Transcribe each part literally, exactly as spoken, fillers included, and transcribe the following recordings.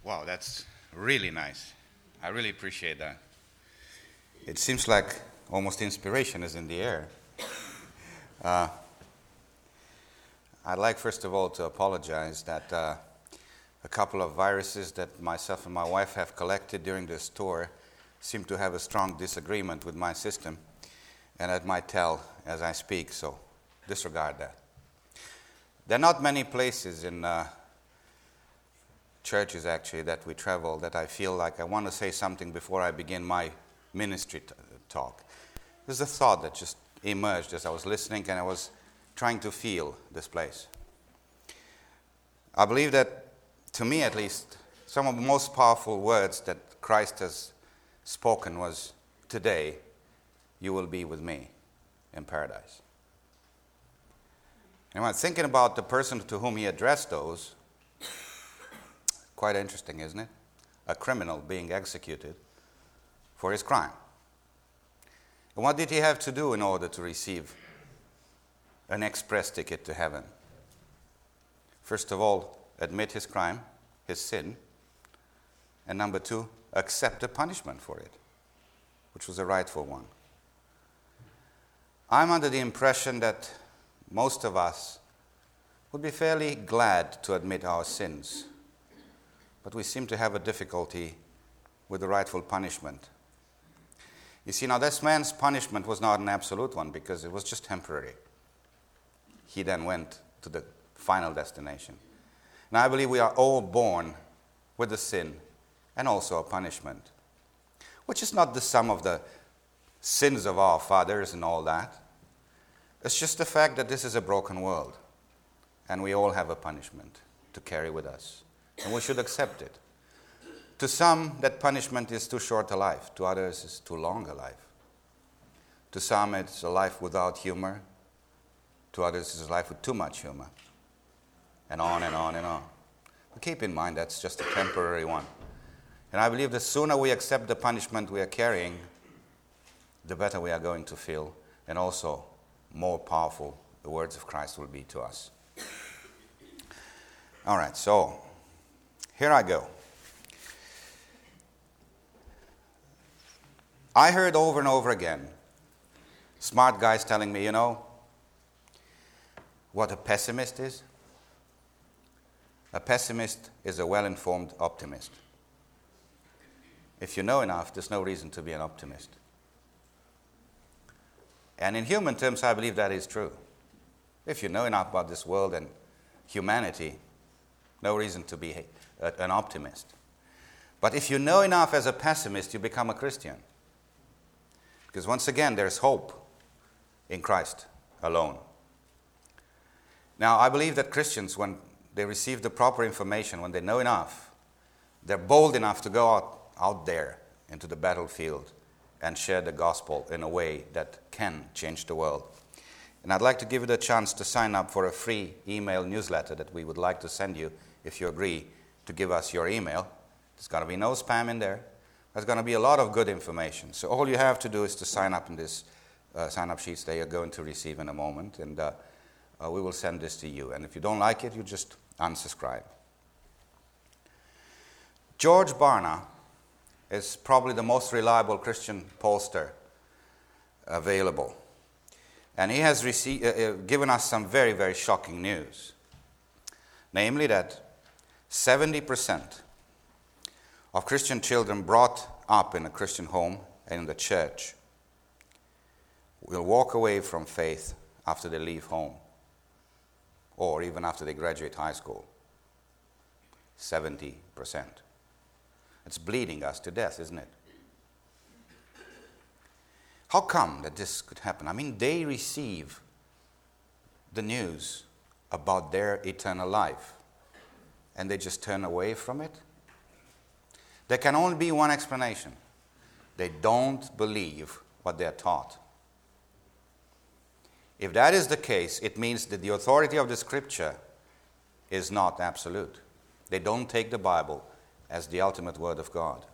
Wow, that's really nice. I really appreciate that. It seems like almost inspiration is in the air. Uh, I'd like, first of all, to apologize that uh, a couple of viruses that myself and my wife have collected during this tour seem to have a strong disagreement with my system, and it might tell as I speak, so disregard that. There are not many places in uh, churches, actually, that we travel that I feel like I want to say something before I begin my ministry t- talk. There's a thought that just emerged as I was listening, and I was trying to feel this place. I believe that, to me at least, some of the most powerful words that Christ has spoken was, "Today you will be with me in paradise." And when thinking about the person to whom he addressed those, quite interesting, isn't it? A criminal being executed for his crime. And what did he have to do in order to receive an express ticket to heaven? First of all, admit his crime, his sin, and number two, accept the punishment for it, which was a rightful one. I'm under the impression that most of us would be fairly glad to admit our sins, but we seem to have a difficulty with the rightful punishment. You see, now this man's punishment was not an absolute one because it was just temporary. He then went to the final destination. And I believe we are all born with a sin and also a punishment, which is not the sum of the sins of our fathers and all that. It's just the fact that this is a broken world, and we all have a punishment to carry with us, and we should accept it. To some, that punishment is too short a life. To others, it's too long a life. To some, it's a life without humor. To others, it's a life with too much humor. And on and on and on. But keep in mind, that's just a temporary one. And I believe the sooner we accept the punishment we are carrying, the better we are going to feel, and also more powerful the words of Christ will be to us. All right, so here I go. I heard over and over again smart guys telling me, you know, what a pessimist is? A pessimist is a well-informed optimist. If you know enough, there's no reason to be an optimist. And in human terms, I believe that is true. If you know enough about this world and humanity, no reason to be an optimist. But if you know enough as a pessimist, you become a Christian. Because once again, there's hope in Christ alone. Now, I believe that Christians, when they receive the proper information, when they know enough, they're bold enough to go out, out there into the battlefield and share the gospel in a way that can change the world. And I'd like to give you the chance to sign up for a free email newsletter that we would like to send you if you agree to give us your email. There's going to be no spam in there. There's going to be a lot of good information. So all you have to do is to sign up in this uh, sign-up sheets that you're going to receive in a moment, and uh, uh, we will send this to you. And if you don't like it, you just unsubscribe. George Barna is probably the most reliable Christian pollster available. And he has received, uh, given us some very, very shocking news. Namely that seventy percent of Christian children brought up in a Christian home and in the church will walk away from faith after they leave home, or even after they graduate high school. seventy percent. It's bleeding us to death, isn't it? How come that this could happen? I mean, they receive the news about their eternal life, and they just turn away from it? There can only be one explanation. They don't believe what they're taught. If that is the case, it means that the authority of the Scripture is not absolute. They don't take the Bible as the ultimate word of God.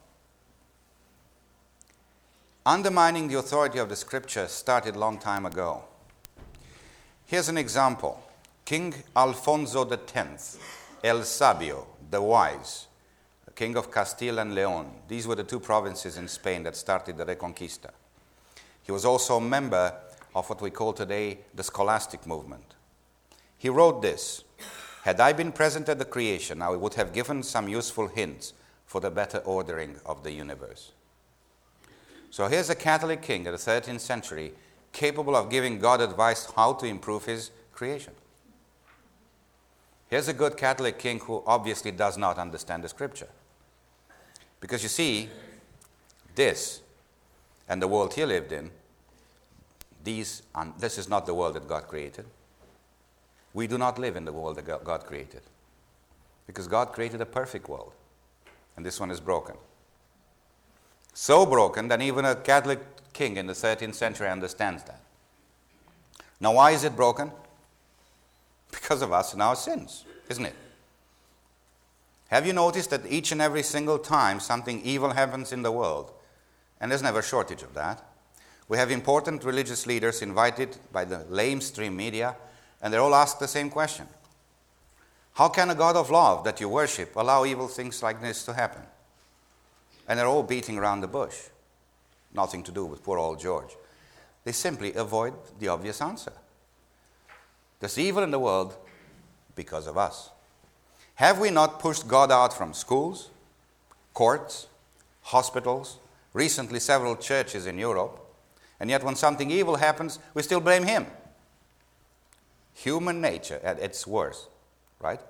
Undermining the authority of the Scripture started a long time ago. Here's an example. King Alfonso the tenth, El Sabio, the wise, king of Castile and Leon. These were the two provinces in Spain that started the Reconquista. He was also a member of what we call today the scholastic movement. He wrote this: "Had I been present at the creation, I would have given some useful hints for the better ordering of the universe." So here's a Catholic king of the thirteenth century capable of giving God advice how to improve his creation. Here's a good Catholic king who obviously does not understand the scripture. Because you see, this and the world he lived in, these, um, this is not the world that God created. We do not live in the world that God created. Because God created a perfect world. And this one is broken. So broken that even a Catholic king in the thirteenth century understands that. Now why is it broken? Because of us and our sins, isn't it? Have you noticed that each and every single time something evil happens in the world, and there's never a shortage of that, we have important religious leaders invited by the lamestream media, and they're all asked the same question. How can a God of love that you worship allow evil things like this to happen? And they're all beating around the bush. Nothing to do with poor old George. They simply avoid the obvious answer. There's evil in the world because of us. Have we not pushed God out from schools, courts, hospitals, recently several churches in Europe, and yet when something evil happens, we still blame Him? Human nature at its worst, right?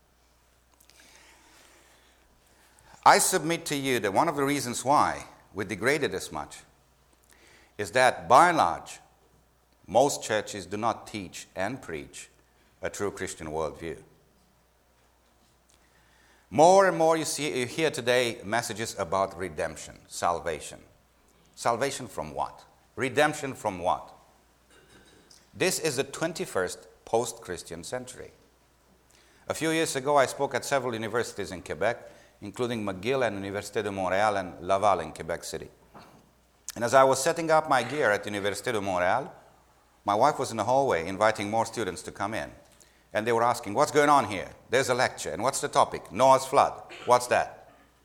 I submit to you that one of the reasons why we degraded as much is that, by and large, most churches do not teach and preach a true Christian worldview. More and more you see, you hear today messages about redemption, salvation. Salvation from what? Redemption from what? This is the twenty-first post-Christian century. A few years ago, I spoke at several universities in Quebec, including McGill and Université de Montréal and Laval in Quebec City. And as I was setting up my gear at Université de Montréal, my wife was in the hallway inviting more students to come in. And they were asking, what's going on here? There's a lecture. And what's the topic? Noah's flood. What's that?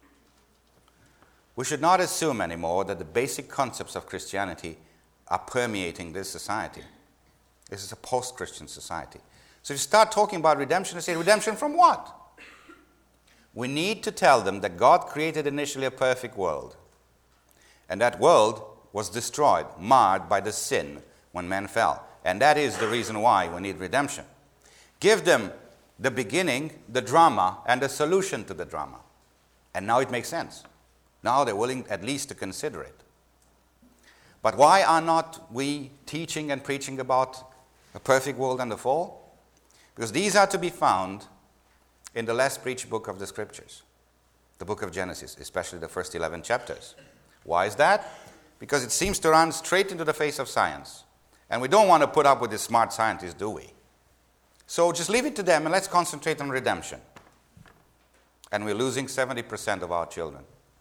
We should not assume anymore that the basic concepts of Christianity are permeating this society. This is a post-Christian society. So if you start talking about redemption, you say, redemption from what? We need to tell them that God created initially a perfect world. And that world was destroyed, marred by the sin when man fell. And that is the reason why we need redemption. Give them the beginning, the drama, and the solution to the drama. And now it makes sense. Now they're willing at least to consider it. But why are not we teaching and preaching about a perfect world and the fall? Because these are to be found in the less preached book of the Scriptures, the book of Genesis, especially the first eleven chapters. Why is that? Because it seems to run straight into the face of science. And we don't want to put up with the smart scientists, do we? So just leave it to them and let's concentrate on redemption. And we're losing seventy percent of our children.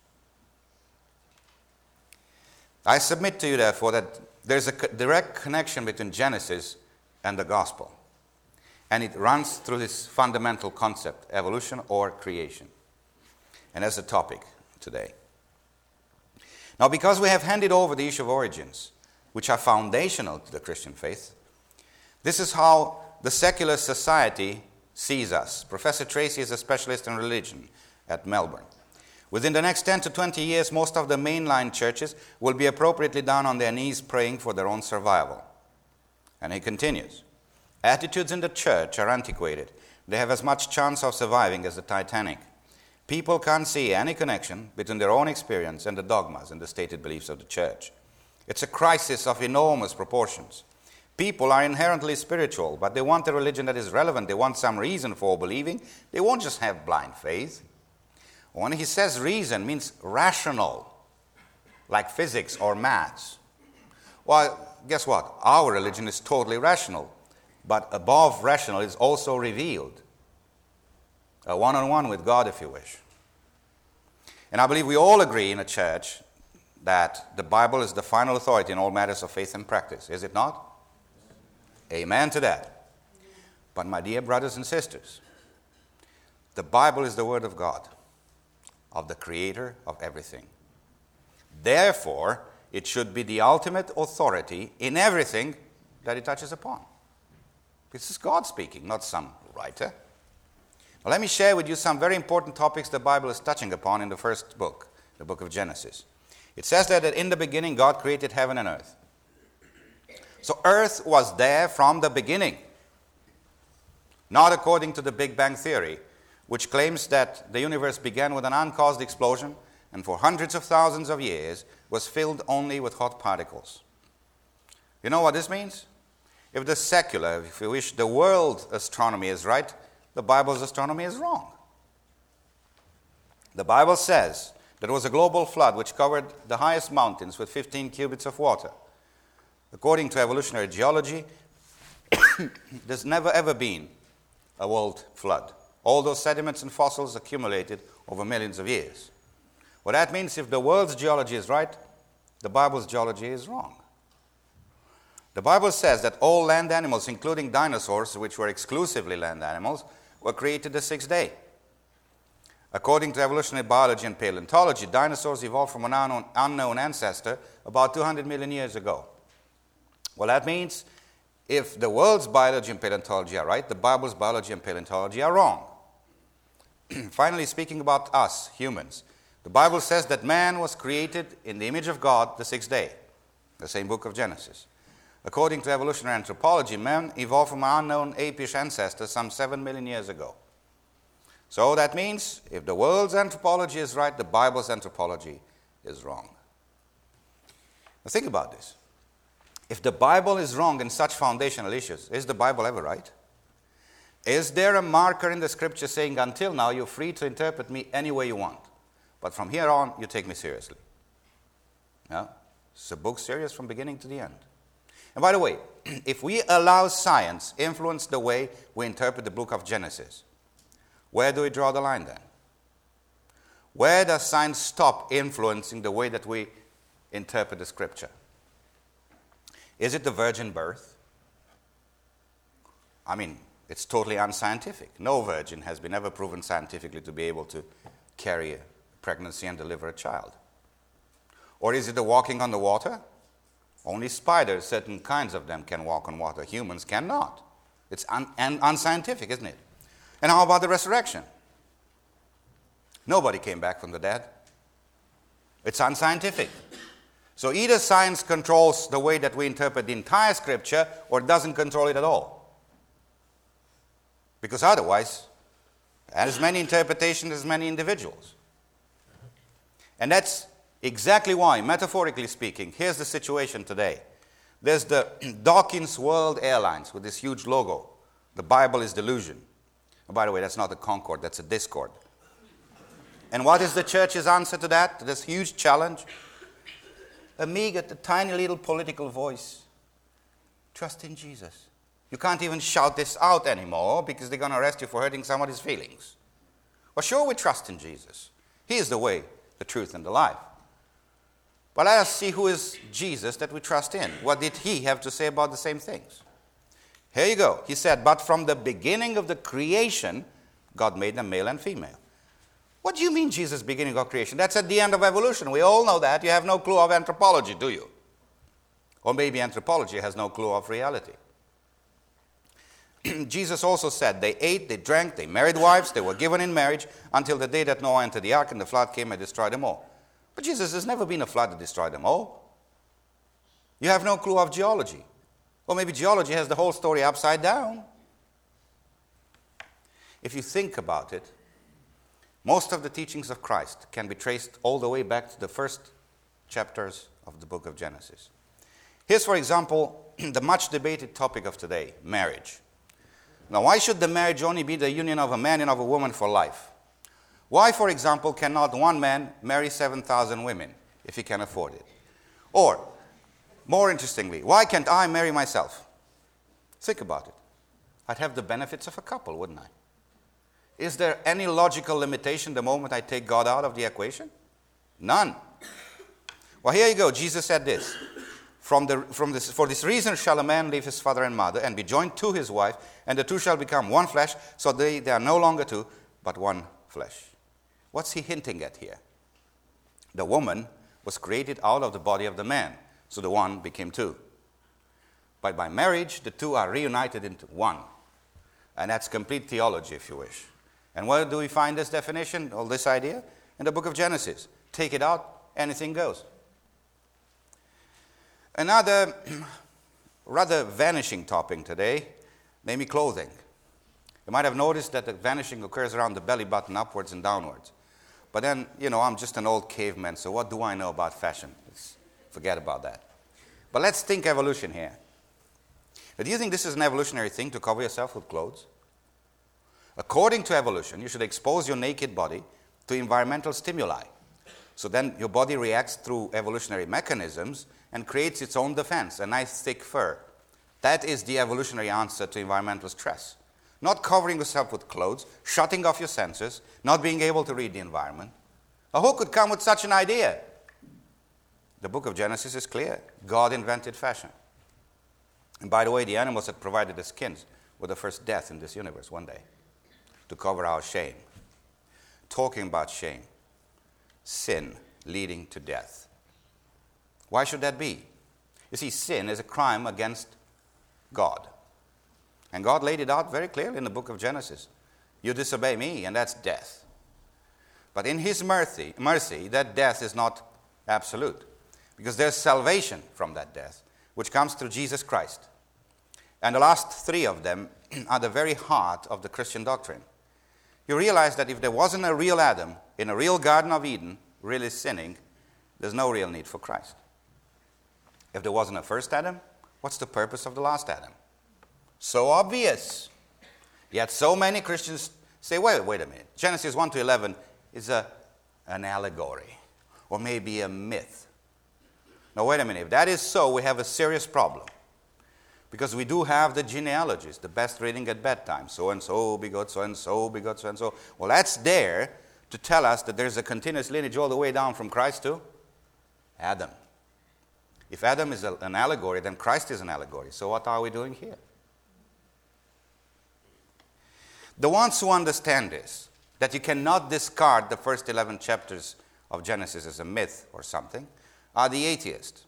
I submit to you, therefore, that there's a direct connection between Genesis and the gospel. And it runs through this fundamental concept, evolution or creation. And that's the topic today. Now, because we have handed over the issue of origins, which are foundational to the Christian faith, this is how the secular society sees us. Professor Tracy is a specialist in religion at Melbourne. Within the next ten to twenty years, most of the mainline churches will be appropriately down on their knees praying for their own survival. And he continues, attitudes in the church are antiquated. They have as much chance of surviving as the Titanic. People can't see any connection between their own experience and the dogmas and the stated beliefs of the church. It's a crisis of enormous proportions. People are inherently spiritual, but they want a religion that is relevant. They want some reason for believing. They won't just have blind faith. When he says reason, means rational, like physics or maths. Well, guess what? Our religion is totally rational, but above rational is also revealed. A one-on-one with God, if you wish. And I believe we all agree in a church that the Bible is the final authority in all matters of faith and practice. Is it not? Amen to that. But my dear brothers and sisters, the Bible is the Word of God. of the Creator of everything. Therefore, it should be the ultimate authority in everything that it touches upon. This is God speaking, not some writer. Now, let me share with you some very important topics the Bible is touching upon in the first book, the book of Genesis. It says that in the beginning God created heaven and earth. So earth was there from the beginning. Not according to the Big Bang Theory, which claims that the universe began with an uncaused explosion and for hundreds of thousands of years was filled only with hot particles. You know what this means? If the secular, if you wish, the world astronomy is right, the Bible's astronomy is wrong. The Bible says there was a global flood which covered the highest mountains with fifteen cubits of water. According to evolutionary geology, there's never ever been a world flood. All those sediments and fossils accumulated over millions of years. Well, that means if the world's geology is right, the Bible's geology is wrong. The Bible says that all land animals, including dinosaurs, which were exclusively land animals, were created the sixth day. According to evolutionary biology and paleontology, dinosaurs evolved from an unknown, unknown ancestor about two hundred million years ago. Well, that means if the world's biology and paleontology are right, the Bible's biology and paleontology are wrong. Finally, speaking about us, humans, the Bible says that man was created in the image of God the sixth day, the same book of Genesis. According to evolutionary anthropology, man evolved from an unknown apish ancestor some seven million years ago. So that means if the world's anthropology is right, the Bible's anthropology is wrong. Now think about this. If the Bible is wrong in such foundational issues, is the Bible ever right? Is there a marker in the Scripture saying, until now, you're free to interpret me any way you want, but from here on, you take me seriously? No? It's a book serious from beginning to the end. And by the way, if we allow science influence the way we interpret the book of Genesis, where do we draw the line then? Where does science stop influencing the way that we interpret the Scripture? Is it the virgin birth? I mean, it's totally unscientific. No virgin has been ever proven scientifically to be able to carry a pregnancy and deliver a child. Or is it the walking on the water? Only spiders, certain kinds of them, can walk on water. Humans cannot. It's un- un- unscientific, isn't it? And how about the resurrection? Nobody came back from the dead. It's unscientific. So either science controls the way that we interpret the entire Scripture or doesn't control it at all. Because otherwise, as many interpretations as many individuals. And that's exactly why, metaphorically speaking, here's the situation today. There's the Dawkins World Airlines with this huge logo. The Bible is delusion. Oh, by the way, that's not a Concorde, that's a Discord. And what is the church's answer to that, to this huge challenge? A meager, a tiny little political voice. Trust in Jesus. You can't even shout this out anymore because they're going to arrest you for hurting somebody's feelings. Well, sure, we trust in Jesus. He is the way, the truth, and the life. But let us see who is Jesus that we trust in. What did he have to say about the same things? Here you go. He said, but from the beginning of the creation, God made them male and female. What do you mean, Jesus' beginning of creation? That's at the end of evolution. We all know that. You have no clue of anthropology, do you? Or maybe anthropology has no clue of reality. Jesus also said they ate, they drank, they married wives, they were given in marriage until the day that Noah entered the ark and the flood came and destroyed them all. But Jesus, there's never been a flood that destroyed them all. You have no clue of geology. Or maybe geology has the whole story upside down. If you think about it, most of the teachings of Christ can be traced all the way back to the first chapters of the book of Genesis. Here's, for example, the much debated topic of today, marriage. Now, why should the marriage only be the union of a man and of a woman for life? Why, for example, cannot one man marry seven thousand women if he can afford it? Or, more interestingly, why can't I marry myself? Think about it. I'd have the benefits of a couple, wouldn't I? Is there any logical limitation the moment I take God out of the equation? None. Well, here you go. Jesus said this. From the, from this, For this reason shall a man leave his father and mother and be joined to his wife, and the two shall become one flesh, so they, they are no longer two, but one flesh. What's he hinting at here? The woman was created out of the body of the man, so the one became two. But by marriage, the two are reunited into one. And that's complete theology, if you wish. And where do we find this definition, or this idea? In the book of Genesis. Take it out, anything goes. Another rather vanishing topic today, namely clothing. You might have noticed that the vanishing occurs around the belly button, upwards and downwards. But then, you know, I'm just an old caveman, so what do I know about fashion? Let's forget about that. But let's think evolution here. Do you think this is an evolutionary thing to cover yourself with clothes? According to evolution, you should expose your naked body to environmental stimuli. So then your body reacts through evolutionary mechanisms and creates its own defense, a nice thick fur. That is the evolutionary answer to environmental stress. Not covering yourself with clothes, shutting off your senses, not being able to read the environment. Now, who could come with such an idea? The book of Genesis is clear. God invented fashion. And by the way, the animals that provided the skins were the first death in this universe one day to cover our shame. Talking about shame. Sin leading to death. Why should that be? You see, sin is a crime against God. And God laid it out very clearly in the book of Genesis. You disobey me, and that's death. But in his mercy, mercy, that death is not absolute. Because there's salvation from that death, which comes through Jesus Christ. And the last three of them are the very heart of the Christian doctrine. You realize that if there wasn't a real Adam in a real Garden of Eden, really sinning, there's no real need for Christ. If there wasn't a first Adam, what's the purpose of the last Adam? So obvious. Yet so many Christians say, wait, wait a minute. Genesis one to eleven is a, an allegory or maybe a myth. Now, wait a minute. If that is so, we have a serious problem. Because we do have the genealogies, the best reading at bedtime. So-and-so begot so-and-so begot so-and-so. Well, that's there to tell us that there's a continuous lineage all the way down from Christ to Adam. If Adam is a, an allegory, then Christ is an allegory. So what are we doing here? The ones who understand this, that you cannot discard the first eleven chapters of Genesis as a myth or something, are the atheists.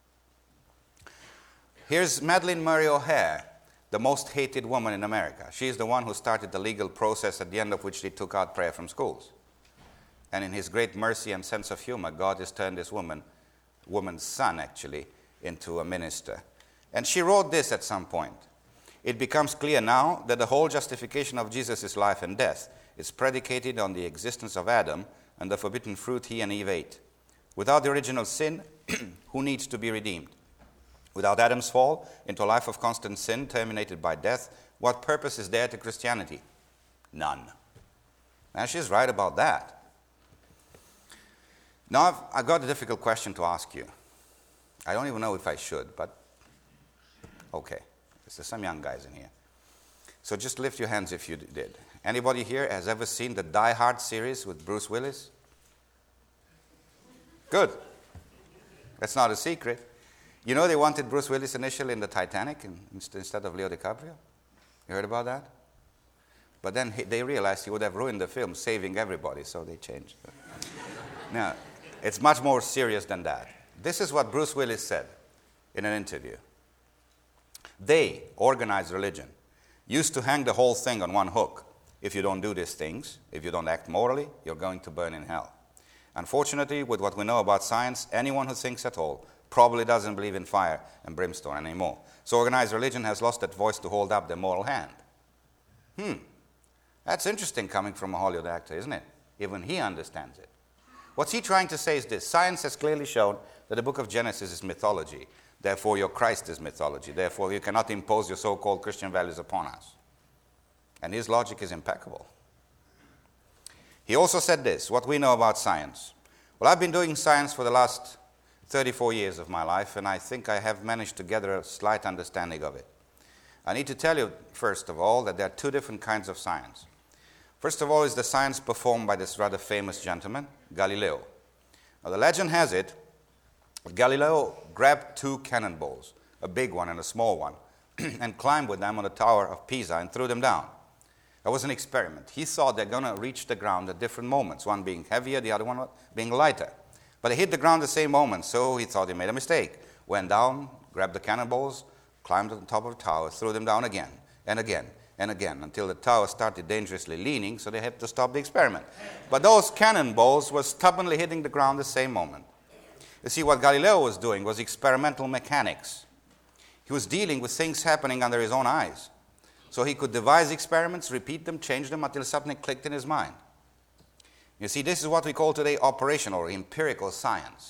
Here's Madalyn Murray O'Hair, the most hated woman in America. She's the one who started the legal process at the end of which they took out prayer from schools. And in his great mercy and sense of humor, God has turned this woman, woman's son actually, into a minister. And she wrote this at some point. It becomes clear now that the whole justification of Jesus' life and death is predicated on the existence of Adam and the forbidden fruit he and Eve ate. Without the original sin, who needs to be redeemed? Without Adam's fall into a life of constant sin terminated by death, what purpose is there to Christianity? None. Now, she's right about that. Now, I've, I've got a difficult question to ask you. I don't even know if I should, but okay. There's some young guys in here. So just lift your hands if you did. Anybody here has ever seen the Die Hard series with Bruce Willis? Good. That's not a secret. You know they wanted Bruce Willis initially in the Titanic instead of Leo DiCaprio? You heard about that? But then he, they realized he would have ruined the film, saving everybody, so they changed. Now, it's much more serious than that. This is what Bruce Willis said in an interview. They, organized religion, used to hang the whole thing on one hook. If you don't do these things, if you don't act morally, you're going to burn in hell. Unfortunately, with what we know about science, anyone who thinks at all probably doesn't believe in fire and brimstone anymore. So organized religion has lost that voice to hold up their moral hand. Hmm, that's interesting coming from a Hollywood actor, isn't it? Even he understands it. What's he trying to say is this. Science has clearly shown that the book of Genesis is mythology. Therefore, your Christ is mythology. Therefore, you cannot impose your so-called Christian values upon us. And his logic is impeccable. He also said this, what we know about science. Well, I've been doing science for the last thirty-four years of my life, and I think I have managed to gather a slight understanding of it. I need to tell you, first of all, that there are two different kinds of science. First of all is the science performed by this rather famous gentleman, Galileo. Now, the legend has it that Galileo grabbed two cannonballs, a big one and a small one, and climbed with them on the Tower of Pisa and threw them down. That was an experiment. He thought they're going to reach the ground at different moments, one being heavier, the other one being lighter. But they hit the ground at the same moment, so he thought he made a mistake. Went down, grabbed the cannonballs, climbed to the top of the tower, threw them down again, and again, and again, until the tower started dangerously leaning, so they had to stop the experiment. But those cannonballs were stubbornly hitting the ground at the same moment. You see, what Galileo was doing was experimental mechanics. He was dealing with things happening under his own eyes. So he could devise experiments, repeat them, change them until something clicked in his mind. You see, this is what we call today operational or empirical science.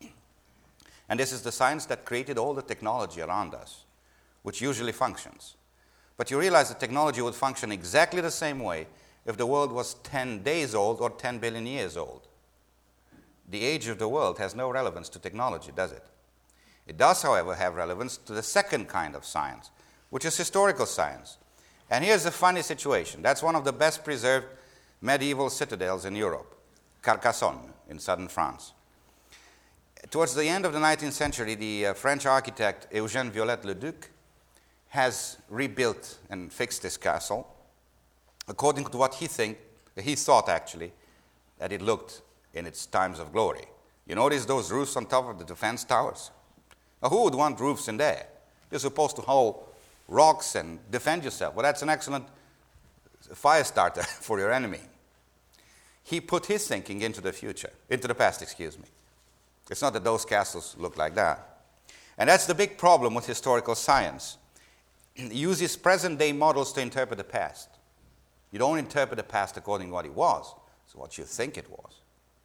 And this is the science that created all the technology around us, which usually functions. But you realize that technology would function exactly the same way if the world was ten days old or ten billion years old. The age of the world has no relevance to technology, does it? It does, however, have relevance to the second kind of science, which is historical science. And here's a funny situation. That's one of the best preserved medieval citadels in Europe, Carcassonne in southern France. Towards the end of the nineteenth century, the uh, French architect Eugène Viollet-le-Duc has rebuilt and fixed this castle according to what he think, he thought actually that it looked in its times of glory. You notice those roofs on top of the defense towers? Now, who would want roofs in there? You're supposed to hold rocks and defend yourself. Well, that's an excellent fire starter for your enemy. He put his thinking into the future, into the past, excuse me. It's not that those castles look like that. And that's the big problem with historical science. It uses present-day models to interpret the past. You don't interpret the past according to what it was, it's what you think it was.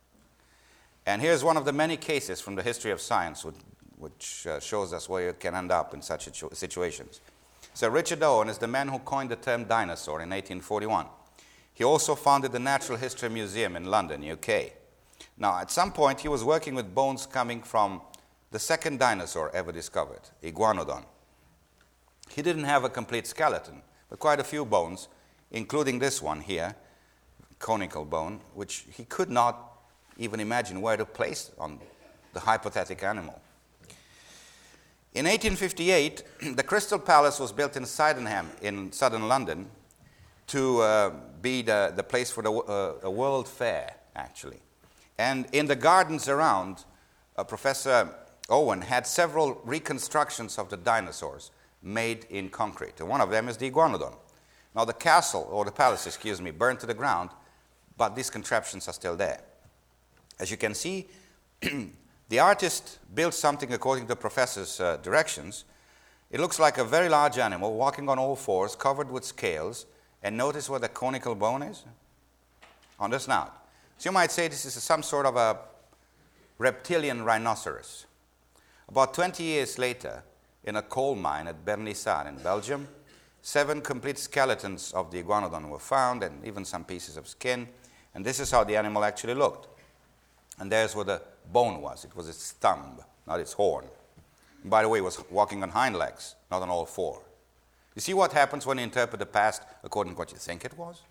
And here's one of the many cases from the history of science which, which uh, shows us where it can end up in such situ- situations. So Richard Owen is the man who coined the term dinosaur in eighteen forty-one. He also founded the Natural History Museum in London, U K. Now, at some point, he was working with bones coming from the second dinosaur ever discovered, Iguanodon. He didn't have a complete skeleton, but quite a few bones, including this one here, conical bone, which he could not even imagine where to place on the hypothetical animal. In eighteen fifty-eight, the Crystal Palace was built in Sydenham in southern London to uh, be the, the place for the uh, a World Fair, actually. And in the gardens around, uh, Professor Owen had several reconstructions of the dinosaurs made in concrete. And one of them is the Iguanodon. Now the castle, or the palace, excuse me, burned to the ground, but these contraptions are still there. As you can see, the artist built something according to the professor's uh, directions. It looks like a very large animal walking on all fours, covered with scales. And notice where the conical bone is? On the snout. So you might say this is some sort of a reptilian rhinoceros. About twenty years later, in a coal mine at Bernissart in Belgium, seven complete skeletons of the Iguanodon were found, and even some pieces of skin. And this is how the animal actually looked. And there's where the bone was. It was its thumb, not its horn. And by the way, it was walking on hind legs, not on all four. You see what happens when you interpret the past according to what you think it was?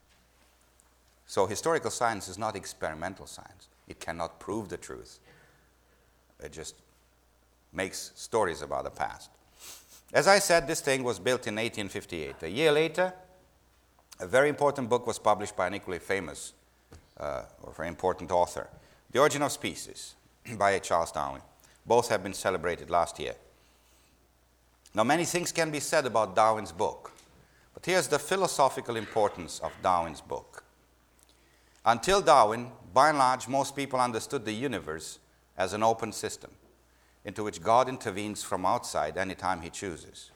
So historical science is not experimental science. It cannot prove the truth. It just makes stories about the past. As I said, this thing was built in eighteen fifty-eight. A year later, a very important book was published by an equally famous uh, or very important author, The Origin of Species, by Charles Darwin. Both have been celebrated last year. Now, many things can be said about Darwin's book, but here's the philosophical importance of Darwin's book. Until Darwin, by and large, most people understood the universe as an open system into which God intervenes from outside anytime he chooses.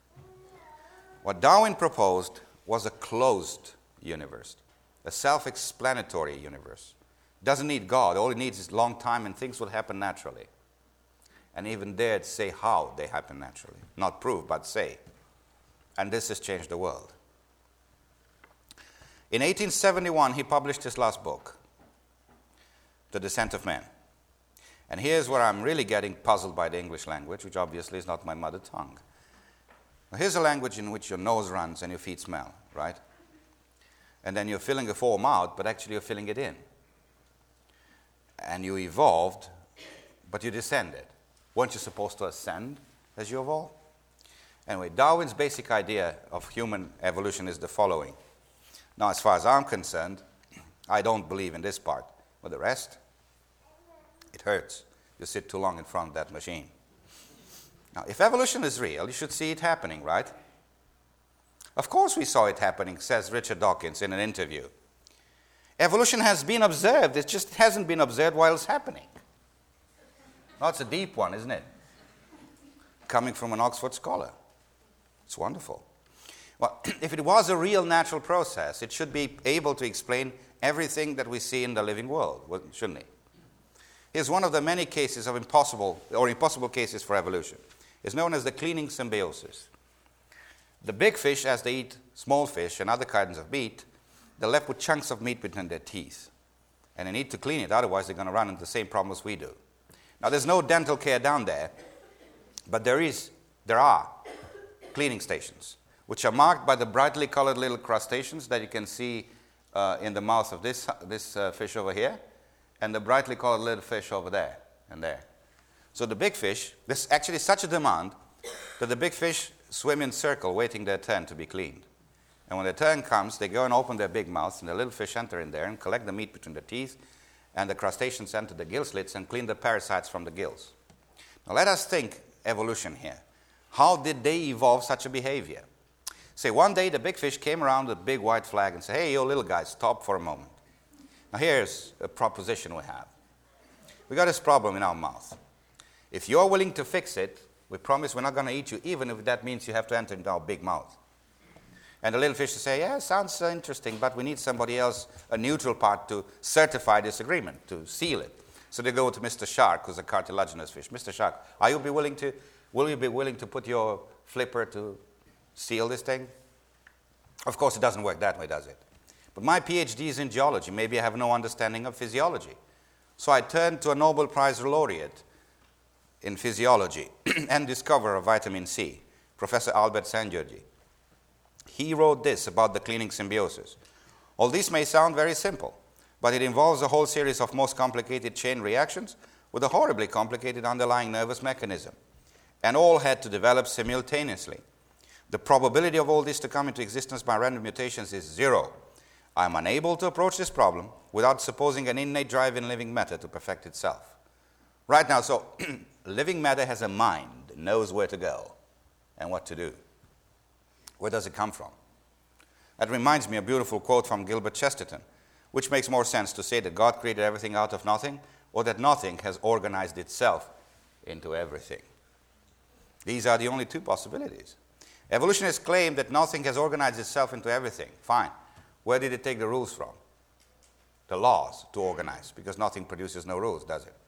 What Darwin proposed was a closed universe, a self-explanatory universe. It doesn't need God. All it needs is long time and things will happen naturally. And even dared say how they happen naturally. Not prove, but say. And this has changed the world. In eighteen seventy-one, he published his last book, The Descent of Man. And here's where I'm really getting puzzled by the English language, which obviously is not my mother tongue. Now, here's a language in which your nose runs and your feet smell, right? And then you're filling a form out, but actually you're filling it in. And you evolved, but you descended. Weren't you supposed to ascend as you evolved? Anyway, Darwin's basic idea of human evolution is the following. Now, as far as I'm concerned, I don't believe in this part. But the rest, it hurts. You sit too long in front of that machine. Now, if evolution is real, you should see it happening, right? Of course we saw it happening, says Richard Dawkins in an interview. Evolution has been observed. It just hasn't been observed while it's happening. That's a deep one, isn't it? Coming from an Oxford scholar. It's wonderful. Well, if it was a real natural process, it should be able to explain everything that we see in the living world, shouldn't it? Here's one of the many cases of impossible or impossible cases for evolution. It's known as the cleaning symbiosis. The big fish, as they eat small fish and other kinds of meat, they're left with chunks of meat between their teeth. And they need to clean it, otherwise they're going to run into the same problems we do. Now, there's no dental care down there, but there is, there are cleaning stations, which are marked by the brightly colored little crustaceans that you can see uh, in the mouth of this, this uh, fish over here, and the brightly colored little fish over there and there. So the big fish, there's actually such a demand that the big fish swim in circle waiting their turn to be cleaned. And when their turn comes, they go and open their big mouths, and the little fish enter in there and collect the meat between the teeth, and the crustaceans enter the gill slits and clean the parasites from the gills. Now let us think evolution here. How did they evolve such a behavior? Say one day the big fish came around with a big white flag and said, hey, you little guys, stop for a moment. Now here's a proposition we have. We got this problem in our mouth. If you're willing to fix it, we promise we're not going to eat you, even if that means you have to enter into our big mouth. And the little fish will say, yeah, sounds uh, interesting, but we need somebody else, a neutral part, to certify this agreement, to seal it. So they go to Mister Shark, who's a cartilaginous fish. Mister Shark, are you be willing to, will you be willing to put your flipper to seal this thing? Of course, it doesn't work that way, does it? But my PhD is in geology. Maybe I have no understanding of physiology. So I turned to a Nobel Prize laureate in physiology and discoverer of vitamin C, Professor Albert Szent-Györgyi. He wrote this about the cleaning symbiosis. All this may sound very simple, but it involves a whole series of most complicated chain reactions with a horribly complicated underlying nervous mechanism, and all had to develop simultaneously. The probability of all this to come into existence by random mutations is zero. I am unable to approach this problem without supposing an innate drive in living matter to perfect itself. Right now, so living matter has a mind, knows where to go and what to do. Where does it come from? That reminds me of a beautiful quote from Gilbert Chesterton, which makes more sense to say that God created everything out of nothing, or that nothing has organized itself into everything. These are the only two possibilities. Evolutionists claim that nothing has organized itself into everything. Fine. Where did it take the rules from? The laws to organize, because nothing produces no rules, does it?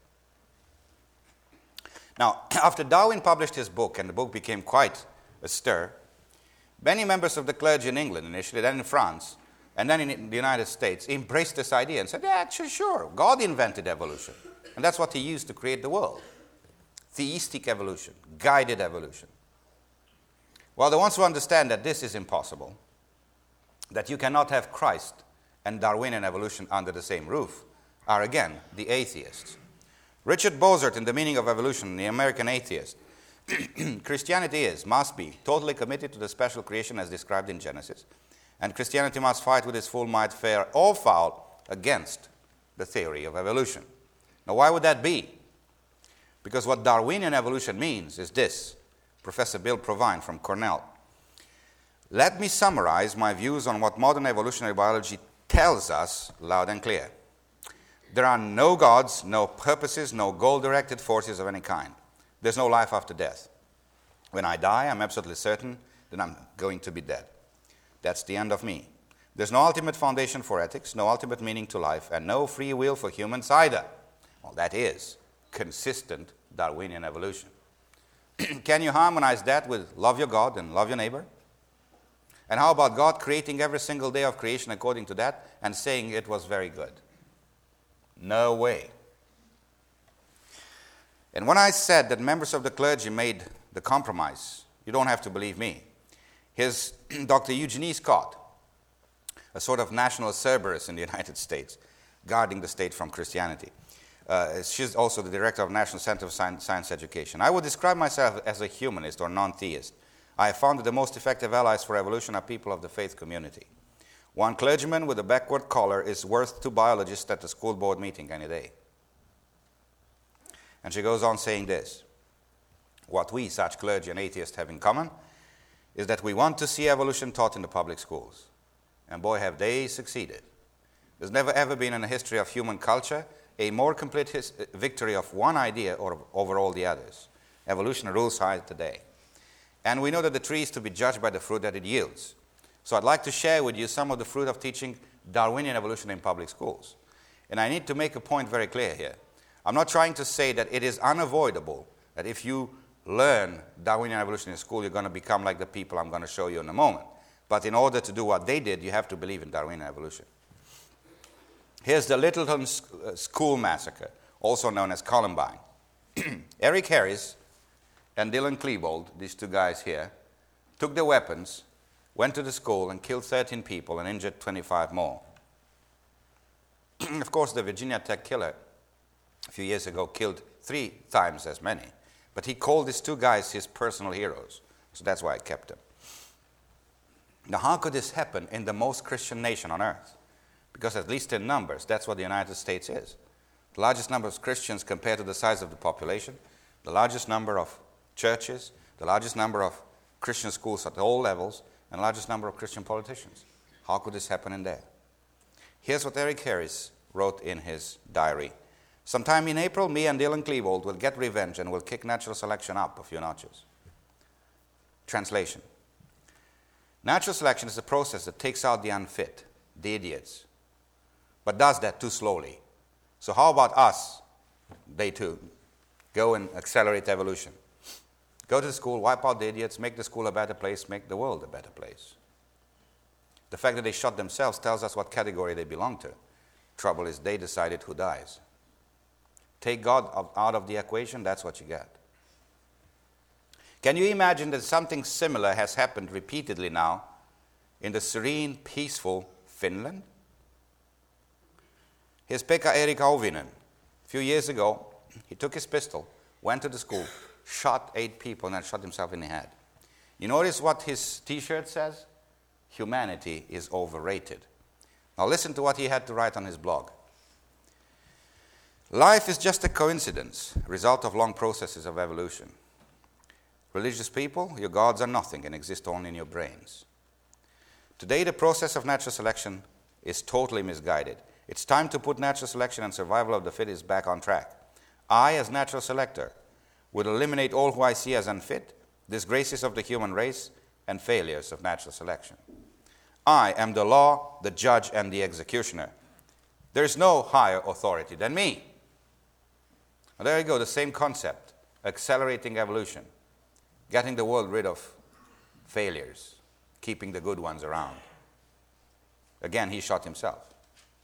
Now, after Darwin published his book, and the book became quite a stir, many members of the clergy in England initially, then in France, and then in the United States, embraced this idea and said, yeah, actually, sure, God invented evolution. And that's what he used to create the world. Theistic evolution, guided evolution. Well, the ones who understand that this is impossible, that you cannot have Christ and Darwinian evolution under the same roof, are again the atheists. Richard Bozert, in The Meaning of Evolution, the American atheist, Christianity is, must be, totally committed to the special creation as described in Genesis, and Christianity must fight with its full might, fair or foul, against the theory of evolution. Now, why would that be? Because what Darwinian evolution means is this. Professor Bill Provine from Cornell. Let me summarize my views on what modern evolutionary biology tells us loud and clear. There are no gods, no purposes, no goal-directed forces of any kind. There's no life after death. When I die, I'm absolutely certain that I'm going to be dead. That's the end of me. There's no ultimate foundation for ethics, no ultimate meaning to life, and no free will for humans either. Well, that is consistent Darwinian evolution. Can you harmonize that with love your God and love your neighbor? And how about God creating every single day of creation according to that and saying it was very good? No way. And when I said that members of the clergy made the compromise, you don't have to believe me. Here's Doctor Eugenie Scott, a sort of national Cerberus in the United States, guarding the state from Christianity. Uh, she's also the director of National Center of Science, Science Education. I would describe myself as a humanist or non-theist. I have found that the most effective allies for evolution are people of the faith community. One clergyman with a backward collar is worth two biologists at the school board meeting any day. And she goes on saying this: what we, such clergy and atheists, have in common is that we want to see evolution taught in the public schools. And boy, have they succeeded. There's never ever been in the history of human culture a more complete his- victory of one idea or over all the others. Evolution rules high today. And we know that the tree is to be judged by the fruit that it yields. So I'd like to share with you some of the fruit of teaching Darwinian evolution in public schools. And I need to make a point very clear here. I'm not trying to say that it is unavoidable that if you learn Darwinian evolution in school, you're going to become like the people I'm going to show you in a moment. But in order to do what they did, you have to believe in Darwinian evolution. Here's the Littleton School Massacre, also known as Columbine. Eric Harris and Dylan Klebold, these two guys here, took their weapons, went to the school and killed thirteen people and injured twenty-five more. Of course, the Virginia Tech killer a few years ago killed three times as many. But he called these two guys his personal heroes. So that's why I kept them. Now, how could this happen in the most Christian nation on earth? Because at least in numbers, that's what the United States is. The largest number of Christians compared to the size of the population, the largest number of churches, the largest number of Christian schools at all levels, and the largest number of Christian politicians. How could this happen in there? Here's what Eric Harris wrote in his diary. Sometime in April, me and Dylan Klebold will get revenge and will kick natural selection up a few notches. Translation. Natural selection is a process that takes out the unfit, the idiots, but does that too slowly. So how about us, they too, go and accelerate evolution? Go to the school, wipe out the idiots, make the school a better place, make the world a better place. The fact that they shot themselves tells us what category they belong to. Trouble is they decided who dies. Take God out of the equation, that's what you get. Can you imagine that something similar has happened repeatedly now in the serene, peaceful Finland? Here's Pekka Erik Auvinen. A few years ago, he took his pistol, went to the school, shot eight people, and then shot himself in the head. You notice what his T-shirt says? Humanity is overrated. Now listen to what he had to write on his blog. Life is just a coincidence, result of long processes of evolution. Religious people, your gods are nothing and exist only in your brains. Today, the process of natural selection is totally misguided. It's time to put natural selection and survival of the fittest back on track. I, as natural selector, would eliminate all who I see as unfit, disgraces of the human race, and failures of natural selection. I am the law, the judge, and the executioner. There is no higher authority than me. Well, there you go, the same concept, accelerating evolution, getting the world rid of failures, keeping the good ones around. Again, he shot himself.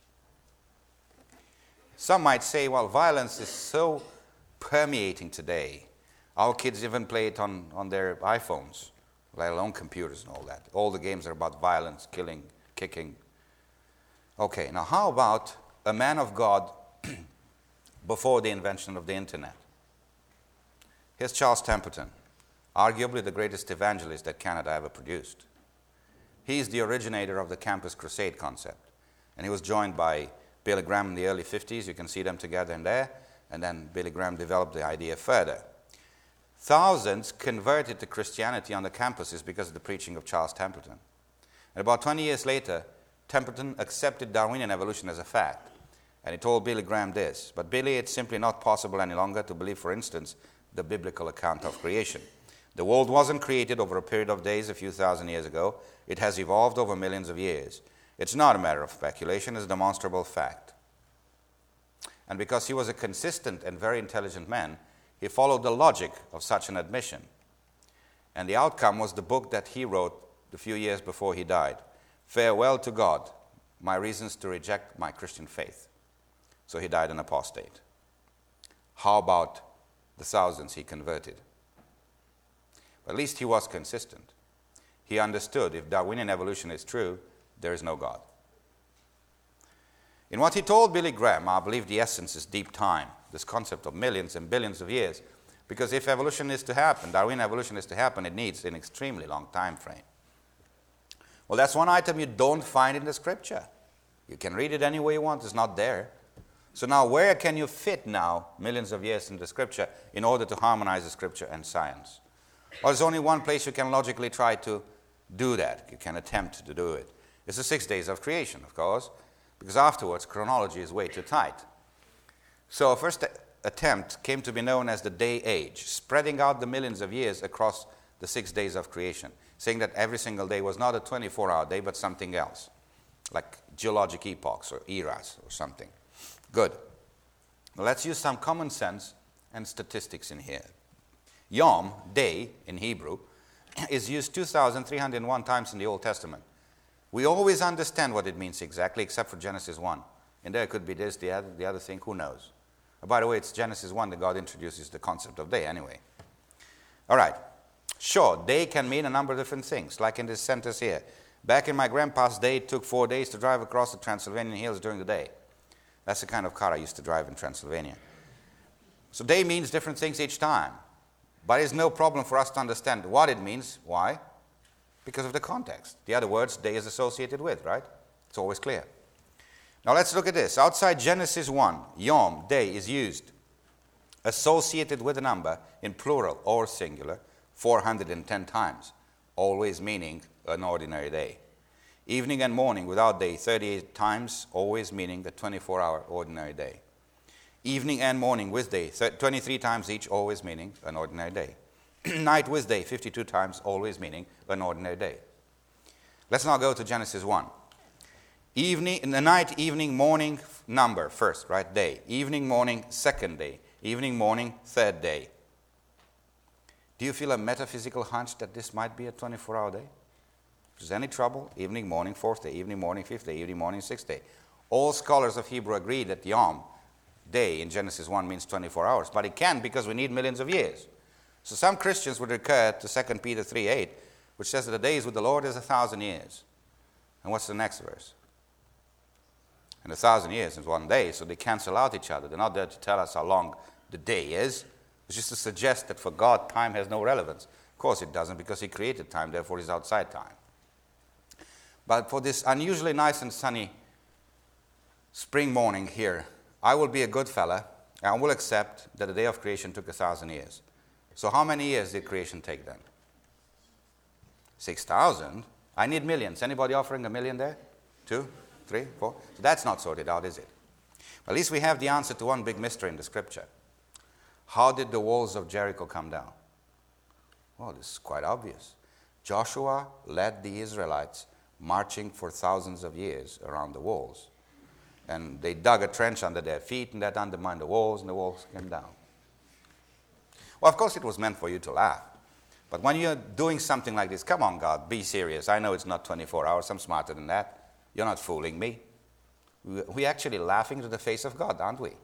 Some might say, well, violence is so permeating today. Our kids even play it on, on their iPhones, let alone computers and all that. All the games are about violence, killing, kicking. Okay, now how about a man of God before the invention of the internet? Here's Charles Templeton, arguably the greatest evangelist that Canada ever produced. He's the originator of the Campus Crusade concept. And he was joined by Billy Graham in the early fifties. You can see them together in there. And then Billy Graham developed the idea further. Thousands converted to Christianity on the campuses because of the preaching of Charles Templeton. And about twenty years later, Templeton accepted Darwinian evolution as a fact. And he told Billy Graham this: but Billy, it's simply not possible any longer to believe, for instance, the biblical account of creation. The world wasn't created over a period of days a few thousand years ago. It has evolved over millions of years. It's not a matter of speculation, it's a demonstrable fact. And because he was a consistent and very intelligent man, he followed the logic of such an admission. And the outcome was the book that he wrote a few years before he died, Farewell to God, My Reasons to Reject My Christian Faith. So he died an apostate. How about the thousands he converted? At least he was consistent. He understood if Darwinian evolution is true, there is no God. In what he told Billy Graham, I believe the essence is deep time, this concept of millions and billions of years, because if evolution is to happen, Darwinian evolution is to happen, it needs an extremely long time frame. Well, that's one item you don't find in the scripture. You can read it any way you want. It's not there. So now where can you fit now millions of years in the scripture in order to harmonize the scripture and science? Well, there's only one place you can logically try to do that. You can attempt to do it. It's the six days of creation, of course, because afterwards chronology is way too tight. So our first attempt came to be known as the day age, spreading out the millions of years across the six days of creation, saying that every single day was not a twenty-four hour day, but something else, like geologic epochs or eras or something. Good. Now let's use some common sense and statistics in here. Yom, day, in Hebrew, is used two thousand three hundred one times in the Old Testament. We always understand what it means exactly, except for Genesis one. And there could be this, the other, the other thing, who knows? By the way, it's Genesis one that God introduces the concept of day anyway. All right. Sure, day can mean a number of different things, like in this sentence here. Back in my grandpa's day, it took four days to drive across the Transylvanian hills during the day. That's the kind of car I used to drive in Transylvania. So day means different things each time. But it's no problem for us to understand what it means. Why? Because of the context. The other words day is associated with, right? It's always clear. Now let's look at this. Outside Genesis one, Yom, day, is used associated with a number in plural or singular four hundred ten times, always meaning an ordinary day. Evening and morning without day, thirty-eight times, always meaning a twenty-four hour ordinary day. Evening and morning with day, twenty-three times each, always meaning an ordinary day. Night with day, fifty-two times, always meaning an ordinary day. Let's now go to Genesis one. Evening, in the night, evening, morning, number first, right? Day. Evening, morning, second day. Evening, morning, third day. Do you feel a metaphysical hunch that this might be a twenty-four hour day? If there's any trouble, evening, morning, fourth day, evening, morning, fifth day, evening, morning, sixth day. All scholars of Hebrew agree that Yom, day, in Genesis one means twenty-four hours. But it can because we need millions of years. So some Christians would recur to Second Peter three eight, which says that the days with the Lord is a thousand years. And what's the next verse? And a thousand years is one day, so they cancel out each other. They're not there to tell us how long the day is. It's just to suggest that for God, time has no relevance. Of course it doesn't, because he created time, therefore he's outside time. But for this unusually nice and sunny spring morning here, I will be a good fella, and I will accept that the day of creation took a thousand years. So how many years did creation take then? Six thousand? I need millions. Anybody offering a million there? Two? Three? Four? So that's not sorted out, is it? At least we have the answer to one big mystery in the scripture. How did the walls of Jericho come down? Well, this is quite obvious. Joshua led the Israelites marching for thousands of years around the walls. And they dug a trench under their feet, and that undermined the walls, and the walls came down. Well, of course it was meant for you to laugh. But when you're doing something like this, come on, God, be serious. I know it's not twenty-four hours. I'm smarter than that. You're not fooling me. We're actually laughing to the face of God, aren't we?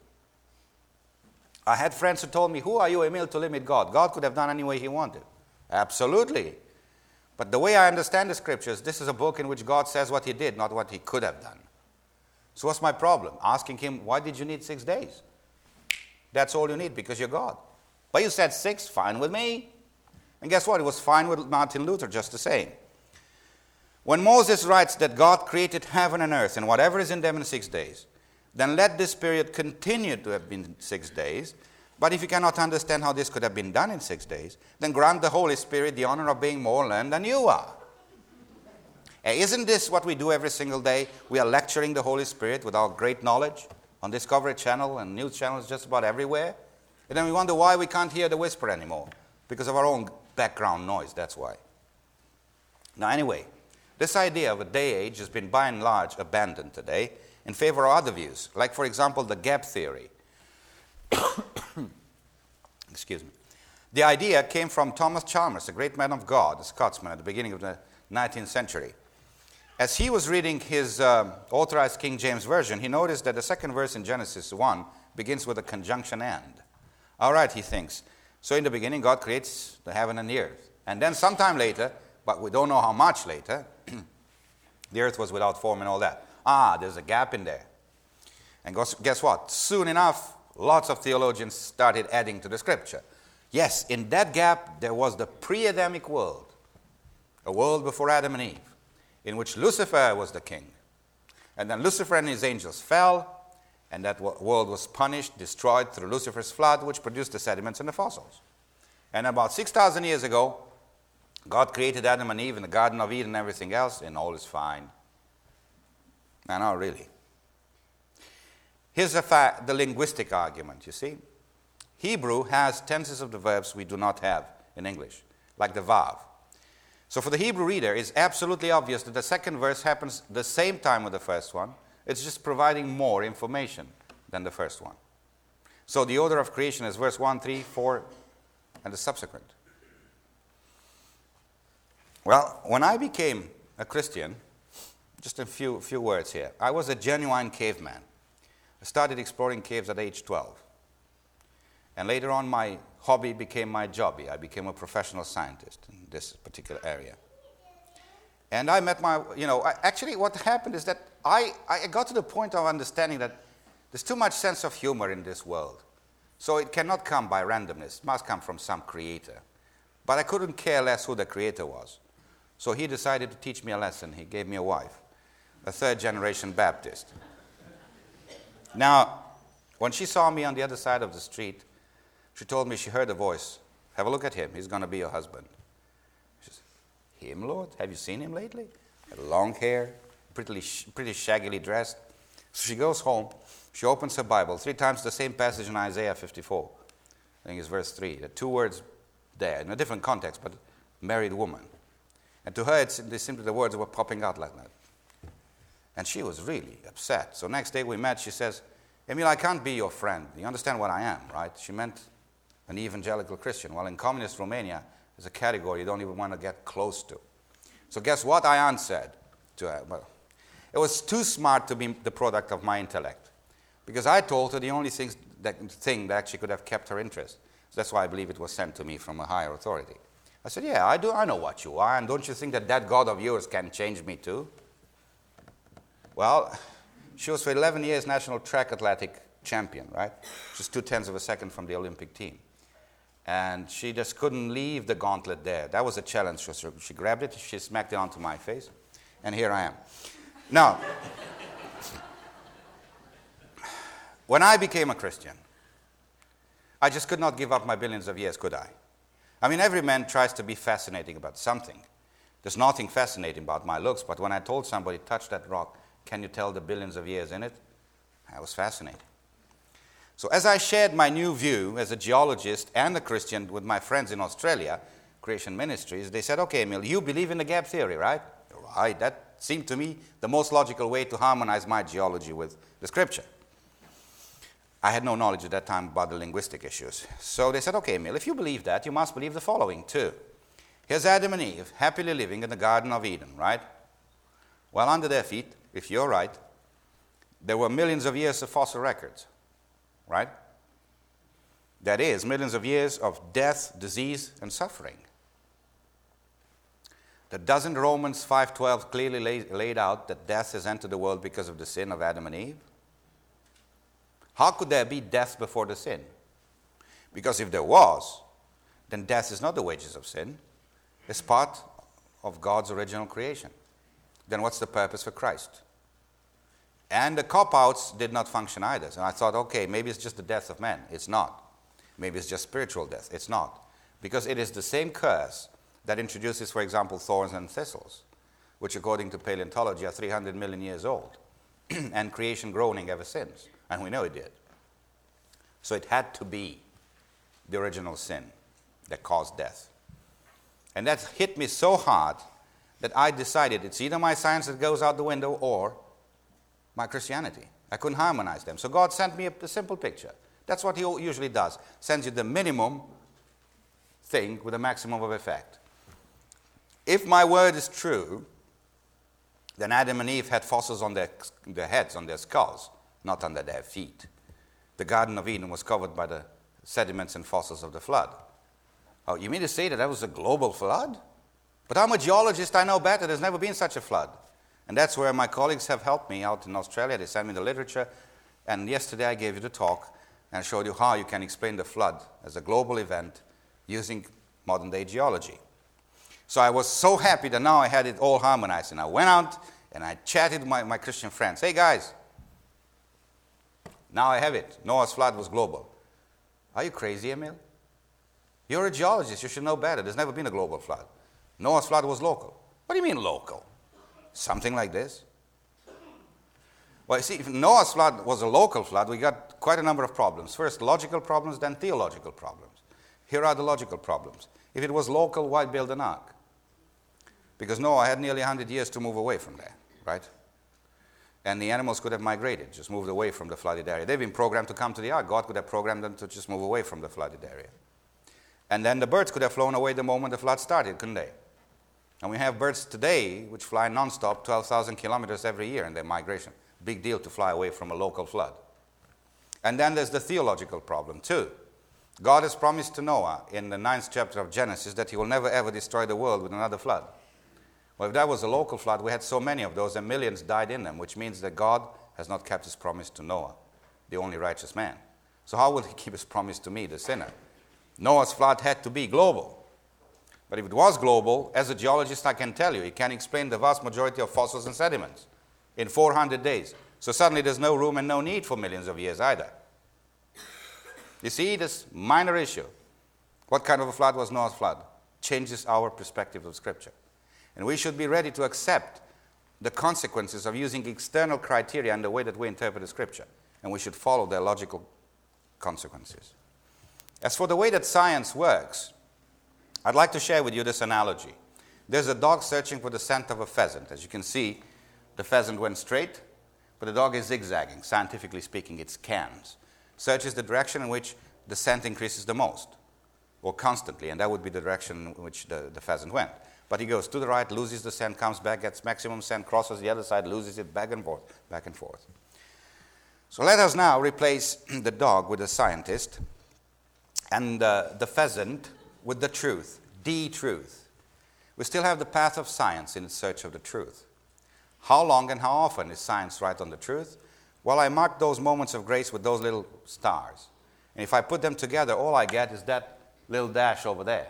I had friends who told me, who are you, Emil, to limit God? God could have done any way he wanted. Absolutely. But the way I understand the scriptures, this is a book in which God says what he did, not what he could have done. So what's my problem? Asking him, why did you need six days? That's all you need because you're God. But you said six, fine with me. And guess what? It was fine with Martin Luther just the same. When Moses writes that God created heaven and earth and whatever is in them in six days, then let this period continue to have been six days. But if you cannot understand how this could have been done in six days, then grant the Holy Spirit the honor of being more learned than you are. Hey, isn't this what we do every single day? We are lecturing the Holy Spirit with our great knowledge on Discovery Channel and news channels just about everywhere. And then we wonder why we can't hear the whisper anymore. Because of our own background noise, that's why. Now anyway, this idea of a day age has been by and large abandoned today in favor of other views, like for example the gap theory. Excuse me. The idea came from Thomas Chalmers, a great man of God, a Scotsman at the beginning of the nineteenth century. As he was reading his uh, authorized King James Version, he noticed that the second verse in Genesis one begins with a conjunction and. All right, he thinks. So in the beginning, God creates the heaven and the earth. And then sometime later, but we don't know how much later, the earth was without form and all that. Ah, there's a gap in there. And guess what? Soon enough, lots of theologians started adding to the scripture. Yes, in that gap, there was the pre-Adamic world, a world before Adam and Eve. in which Lucifer was the king. And then Lucifer and his angels fell, and that world was punished, destroyed through Lucifer's flood, which produced the sediments and the fossils. And about six thousand years ago, God created Adam and Eve in the Garden of Eden and everything else, and all is fine. No, no, really. Here's a fa- the linguistic argument, you see. Hebrew has tenses of the verbs we do not have in English, like the vav. So for the Hebrew reader, it's absolutely obvious that the second verse happens the same time with the first one. It's just providing more information than the first one. So the order of creation is verse one, three, four, and the subsequent. Well, when I became a Christian, just a few, few words here, I was a genuine caveman. I started exploring caves at age twelve. And later on, my hobby became my jobby. I became a professional scientist in this particular area. And I met my, you know, I, actually what happened is that I, I got to the point of understanding that there's too much sense of humor in this world. So it cannot come by randomness. It must come from some creator. But I couldn't care less who the creator was. So he decided to teach me a lesson. He gave me a wife, a third generation Baptist. Now, when she saw me on the other side of the street, she told me she heard a voice. Have a look at him. He's going to be your husband. She said, him, Lord? Have you seen him lately? Had long hair, pretty, pretty shaggily dressed. So she goes home. She opens her Bible. Three times the same passage in Isaiah fifty-four. I think it's verse three. There are two words there in a different context, but married woman. And to her, it's, it's simply the words were popping out like that. And she was really upset. So next day we met, she says, Emil, I can't be your friend. You understand what I am, right? She meant an evangelical Christian. Well, in communist Romania, there's a category you don't even want to get close to. So guess what I answered to her? Well, it was too smart to be the product of my intellect. Because I told her the only things that, thing that actually could have kept her interest. So that's why I believe it was sent to me from a higher authority. I said, yeah, I do. I know what you are. And don't you think that that God of yours can change me too? Well, she was for eleven years national track athletic champion, right? Just two-tenths of a second from the Olympic team. And she just couldn't leave the gauntlet there. That was a challenge. She, she grabbed it, she smacked it onto my face, and here I am. Now, when I became a Christian, I just could not give up my billions of years, could I? I mean, every man tries to be fascinating about something. There's nothing fascinating about my looks, but when I told somebody, touch that rock, can you tell the billions of years in it? I was fascinated. So as I shared my new view as a geologist and a Christian with my friends in Australia, Creation Ministries, they said, okay, Emil, you believe in the gap theory, right? Right, that seemed to me the most logical way to harmonize my geology with the scripture. I had no knowledge at that time about the linguistic issues. So they said, okay, Emil, if you believe that, you must believe the following too. Here's Adam and Eve happily living in the Garden of Eden, right? Well, under their feet, if you're right, there were millions of years of fossil records, right? That is, millions of years of death, disease, and suffering. That doesn't Romans five twelve clearly lay, laid out that death has entered the world because of the sin of Adam and Eve? How could there be death before the sin? Because if there was, then death is not the wages of sin. It's part of God's original creation. Then what's the purpose for Christ? And the cop-outs did not function either. So I thought, okay, maybe it's just the death of man. It's not. Maybe it's just spiritual death. It's not. Because it is the same curse that introduces, for example, thorns and thistles, which according to paleontology are three hundred million years old, and creation groaning ever since. And we know it did. So it had to be the original sin that caused death. And that hit me so hard that I decided it's either my science that goes out the window or my Christianity. I couldn't harmonize them. So God sent me a, a simple picture. That's what he usually does. Sends you the minimum thing with a maximum of effect. If my word is true, then Adam and Eve had fossils on their, their heads, on their skulls, not under their feet. The Garden of Eden was covered by the sediments and fossils of the flood. Oh, you mean to say that that was a global flood? But I'm a geologist, I know better. There's never been such a flood. And that's where my colleagues have helped me out in Australia. They sent me the literature. And yesterday I gave you the talk and showed you how you can explain the flood as a global event using modern-day geology. So I was so happy that now I had it all harmonized. And I went out and I chatted with my, my Christian friends. Hey guys, now I have it. Noah's flood was global. Are you crazy, Emil? You're a geologist. You should know better. There's never been a global flood. Noah's flood was local. What do you mean local? Something like this. Well, you see, if Noah's flood was a local flood, we got quite a number of problems. First, logical problems, then theological problems. Here are the logical problems. If it was local, why build an ark? Because Noah had nearly one hundred years to move away from there, right? And the animals could have migrated, just moved away from the flooded area. They've been programmed to come to the ark. God could have programmed them to just move away from the flooded area. And then the birds could have flown away the moment the flood started, couldn't they? And we have birds today which fly nonstop twelve thousand kilometers every year in their migration. Big deal to fly away from a local flood. And then there's the theological problem too. God has promised to Noah in the ninth chapter of Genesis that he will never ever destroy the world with another flood. Well, if that was a local flood, we had so many of those and millions died in them, which means that God has not kept his promise to Noah, the only righteous man. So how will he keep his promise to me, the sinner? Noah's flood had to be global. But if it was global, as a geologist I can tell you, it can explain the vast majority of fossils and sediments in four hundred days. So suddenly there's no room and no need for millions of years either. You see, this minor issue, what kind of a flood was Noah's flood, changes our perspective of Scripture. And we should be ready to accept the consequences of using external criteria in the way that we interpret the Scripture. And we should follow their logical consequences. As for the way that science works, I'd like to share with you this analogy. There's a dog searching for the scent of a pheasant. As you can see, the pheasant went straight, but the dog is zigzagging. Scientifically speaking, it scans. Searches the direction in which the scent increases the most, or constantly, and that would be the direction in which the, the pheasant went. But he goes to the right, loses the scent, comes back, gets maximum scent, crosses the other side, loses it, back and forth, back and forth. So let us now replace the dog with the scientist and uh, the pheasant with the truth, the truth. We still have the path of science in its search of the truth. How long and how often is science right on the truth? Well, I mark those moments of grace with those little stars. And if I put them together, all I get is that little dash over there.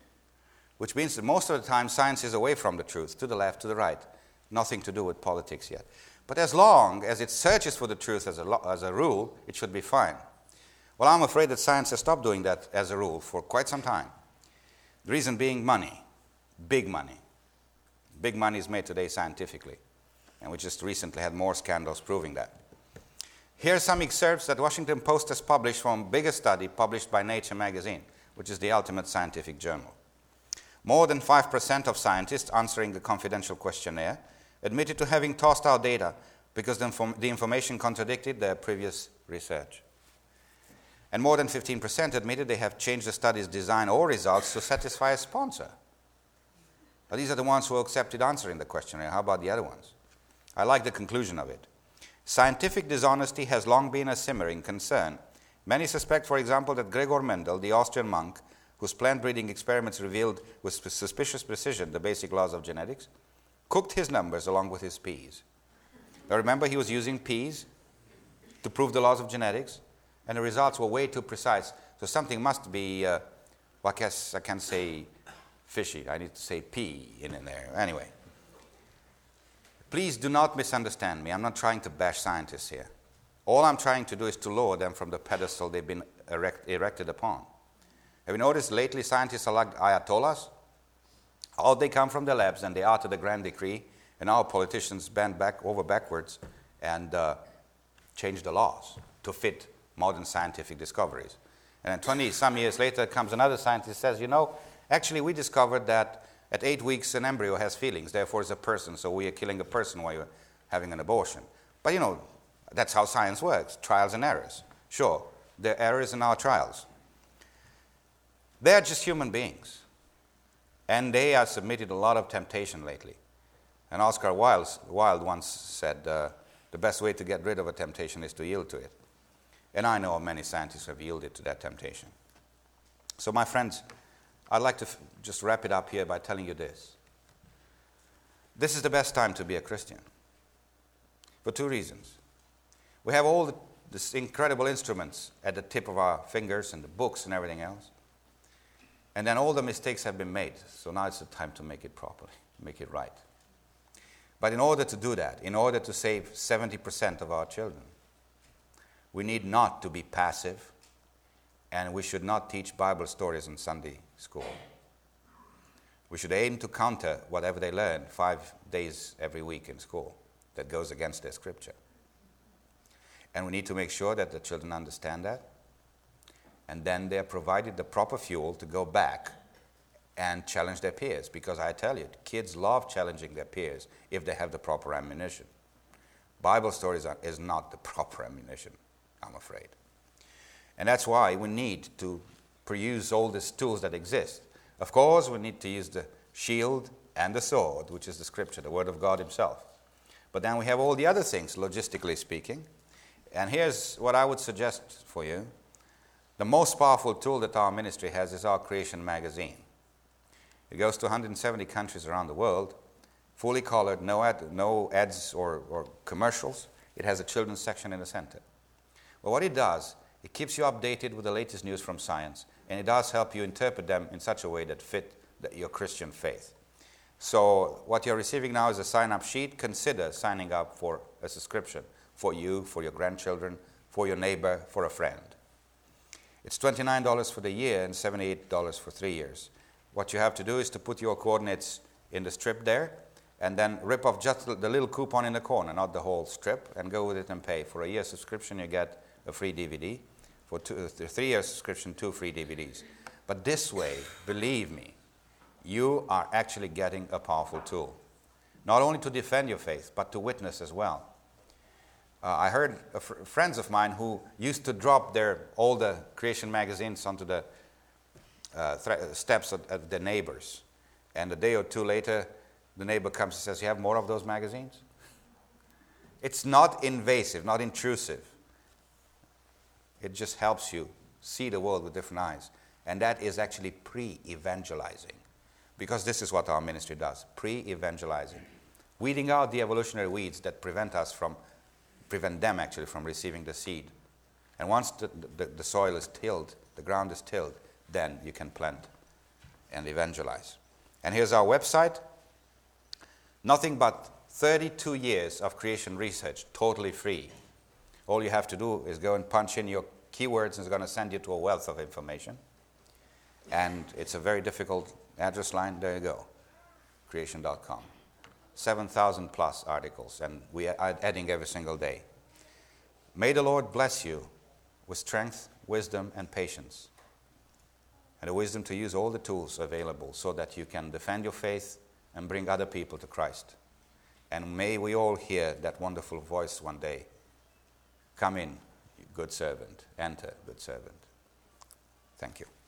Which means that most of the time science is away from the truth, to the left, to the right. Nothing to do with politics yet. But as long as it searches for the truth as a, lo- as a rule, it should be fine. Well, I'm afraid that science has stopped doing that as a rule for quite some time. The reason being money. Big money. Big money is made today scientifically. And we just recently had more scandals proving that. Here are some excerpts that Washington Post has published from a bigger study published by Nature magazine, which is the ultimate scientific journal. More than five percent of scientists answering the confidential questionnaire admitted to having tossed out data because the, inform- the information contradicted their previous research. And more than fifteen percent admitted they have changed the study's design or results to satisfy a sponsor. Now, these are the ones who accepted answering the questionnaire. How about the other ones? I like the conclusion of it. Scientific dishonesty has long been a simmering concern. Many suspect, for example, that Gregor Mendel, the Austrian monk, whose plant breeding experiments revealed with suspicious precision the basic laws of genetics, cooked his numbers along with his peas. Now remember, he was using peas to prove the laws of genetics, and the results were way too precise. So something must be, uh, well, I guess I can't say fishy. I need to say pea in, in there. Anyway. Please do not misunderstand me. I'm not trying to bash scientists here. All I'm trying to do is to lower them from the pedestal they've been erect, erected upon. Have you noticed lately scientists are like ayatollahs? All they come from the labs and they are to the grand decree, and our politicians bend back over backwards and uh, change the laws to fit modern scientific discoveries. And then twenty some years later comes another scientist and says, you know, actually we discovered that at eight weeks an embryo has feelings, therefore it's a person, so we are killing a person while you're having an abortion. But you know, that's how science works, trials and errors. Sure, there are errors in our trials. They're just human beings. And they are submitted a lot of temptation lately. And Oscar Wilde, Wilde once said, uh, the best way to get rid of a temptation is to yield to it. And I know many scientists have yielded to that temptation. So my friends, I'd like to f- just wrap it up here by telling you this. This is the best time to be a Christian. For two reasons. We have all the, these incredible instruments at the tip of our fingers and the books and everything else. And then all the mistakes have been made. So now it's the time to make it properly, make it right. But in order to do that, in order to save seventy percent of our children, we need not to be passive, and we should not teach Bible stories in Sunday school. We should aim to counter whatever they learn five days every week in school that goes against their scripture. And we need to make sure that the children understand that. And then they're provided the proper fuel to go back and challenge their peers. Because I tell you, kids love challenging their peers if they have the proper ammunition. Bible stories are, is not the proper ammunition, I'm afraid. And that's why we need to use all these tools that exist. Of course, we need to use the shield and the sword, which is the scripture, the word of God himself. But then we have all the other things, logistically speaking. And here's what I would suggest for you. The most powerful tool that our ministry has is our Creation magazine. It goes to one hundred seventy countries around the world, fully colored, no, ad, no ads or, or commercials. It has a children's section in the center. Well, what it does, it keeps you updated with the latest news from science, and it does help you interpret them in such a way that fit the, your Christian faith. So what you're receiving now is a sign-up sheet. Consider signing up for a subscription for you, for your grandchildren, for your neighbor, for a friend. It's twenty-nine dollars for the year and seventy-eight dollars for three years. What you have to do is to put your coordinates in the strip there, and then rip off just the little coupon in the corner, not the whole strip, and go with it and pay. For a year subscription, you get a free D V D. For two, the three-year subscription, two free D V Ds. But this way, believe me, you are actually getting a powerful tool. Not only to defend your faith, but to witness as well. Uh, I heard uh, fr- friends of mine who used to drop their older Creation magazines onto the uh, th- steps of, of their neighbors. And a day or two later, the neighbor comes and says, "You have more of those magazines?" It's not invasive, not intrusive. It just helps you see the world with different eyes. And that is actually pre-evangelizing. Because this is what our ministry does, pre-evangelizing. Weeding out the evolutionary weeds that prevent us from, prevent them actually from receiving the seed. And once the, the, the soil is tilled, the ground is tilled, then you can plant and evangelize. And here's our website. Nothing but thirty-two years of creation research, totally free. All you have to do is go and punch in your keywords, and it's going to send you to a wealth of information. And it's a very difficult address line. There you go, creation dot com. seven thousand plus articles, and we are adding every single day. May the Lord bless you with strength, wisdom, and patience. And the wisdom to use all the tools available so that you can defend your faith and bring other people to Christ. And may we all hear that wonderful voice one day. Come in, good servant. Enter, good servant. Thank you.